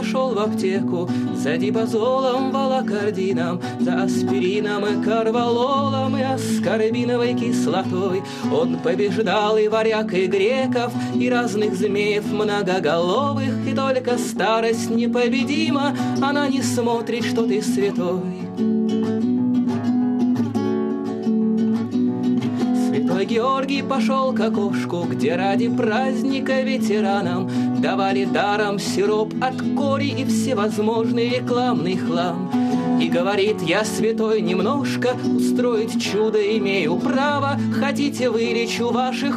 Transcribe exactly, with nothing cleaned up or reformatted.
пошел в аптеку за дипазолом, волокордином, за аспирином и карвалолом и аскорбиновой кислотой. Он побеждал и варяг, и греков, и разных змеев многоголовых, и только старость непобедима, она не смотрит, что ты святой. Святой Георгий пошел к окошку, где ради праздника ветеранам давали даром сироп от кори и всевозможный рекламный хлам. И говорит: я святой немножко, устроить чудо имею право, хотите, вылечу ваших